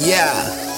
Yeah.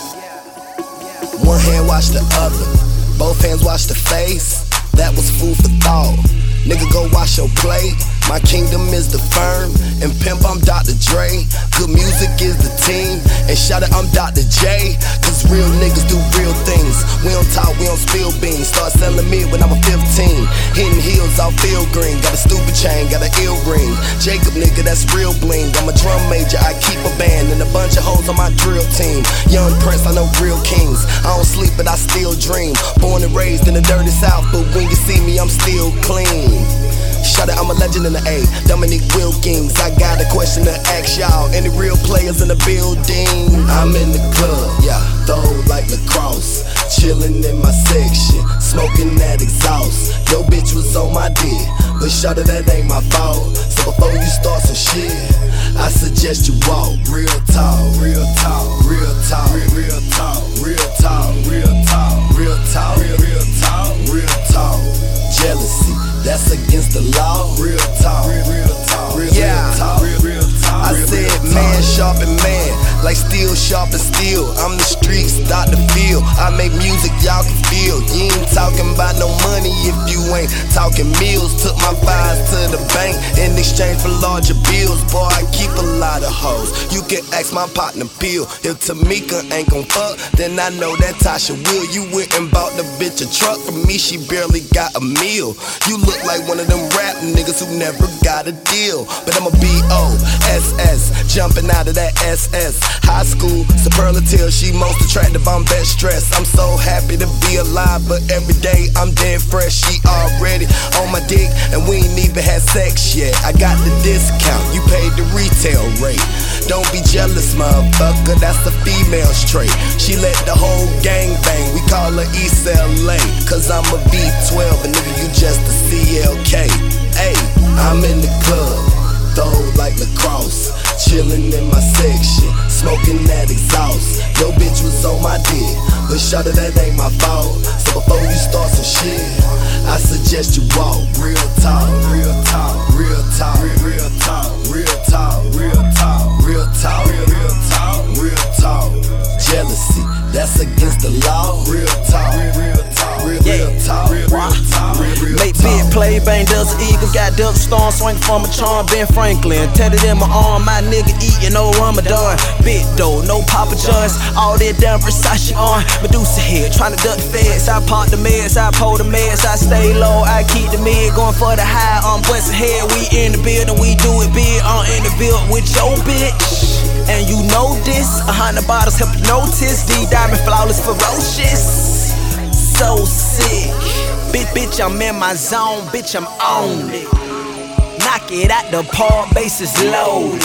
One hand wash the other, both hands wash the face. That was food for thought. Nigga, go wash your plate. My kingdom is the firm, and pimp, I'm Dr. Dre. Good music is the team, and shout it, I'm Dr. J. Cause real niggas do real things. We don't talk, we don't spill beans. Start selling me when I was 15. Hitting heels off field green. Got a stupid chain, got an ill ring. Jacob nigga, that's real bling. I'm a drum major, I keep a band, and a bunch of hoes on my drill team. Young Prince, I know real kings. I don't sleep, but I still dream. Born and raised in the dirty South, but when you see me, I'm still clean. Shout out, I'm a legend in the A, Dominique Wilkins. I got a question to ask y'all. Any real players in the building? I'm in the club, yeah, throw like lacrosse. Chillin' in my section, smoking that exhaust. Yo, bitch was on my dick, but shout out, that ain't my fault. So before you start some shit, I suggest you walk real tall, real tall, real tall, real tall, real tall, real tall, real tall, real tall, real tall. Jealousy, that's against the law. Real talk, real talk, real talk, real talk. I said man sharpen man, like steel sharpen steel. I'm the streets, Dr. Phil. I make music y'all can feel. You ain't talking about no money if you ain't talking meals. Took my fives to the bank in exchange for larger bills. Boy, I keep a lot of hoes. You can ask my partner Peel. If Tamika ain't gon' fuck, then I know that Tasha will. You went and bought the bitch a truck. For me, she barely got a meal. You look like one of them rap niggas who never got a deal. But I'm a B.O.S.S. jumping out of that S.S. High school, superlative, she most attractive, I'm best dressed. I'm so happy to be alive, but every day I'm dead fresh. She already on my dick, and we ain't even had sex yet. I got the discount, you paid the retail rate. Don't be jealous, motherfucker, that's the female's trait. She let the whole gang bang, we call her East LA. Cause I'm a V12, and nigga, you just a CLK. Ayy, I'm in the club, throw like lacrosse. Chillin' in my section, smoking that exhaust. Yo, bitch was on my dick, but shout it, that ain't my fault. So before you start some shit, I suggest you walk real tall, real tall, real tall, real tall, real tall, real tall, real tall, real tall, real tall. Jealousy, that's against the law. Real tall, real tall, real tall, real tall. Make big play, bang does the eagle, got Delta Storm, swing from a charm, Ben Franklin. Tatted in my arm, my nigga eating no Ramadan. Big dough, no Papa John's, all that damn Versace on. Medusa head, tryna duck the feds. I pop the meds, I pull the meds, I stay low, I keep the mid, going for the high, I'm bustin' head. We in the building, we do it big, I'm in the building with your bitch. And you know this, 100 bottles help you notice. D-Diamond flawless, ferocious, so sick. Bitch, I'm in my zone, bitch, I'm on it. Knock it out the park, bases loaded.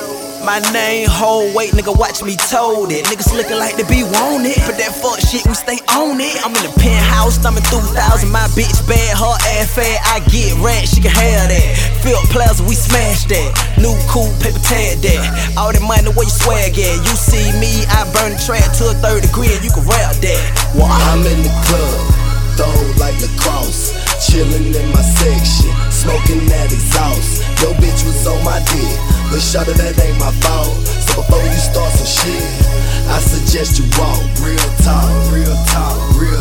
My name, whole weight, nigga, watch me told it. Niggas looking like they be want it. For that fuck shit, we stay on it. I'm in the penthouse, thumbing through 1,000. My bitch bad, her ass fat. I get rent, she can have that. Field Plaza, we smash that. New coupe, paper tag that. All that money, where you swag at? You see me, I burn the track to a 3rd degree, and you can rap that. Well, I'm in the club, throw like lacrosse. Chillin' in my section, smoking that exhaust. Yo, bitch was on my dick, but shout it, that ain't my fault. So before you start some shit, I suggest you walk real tall, real tall, real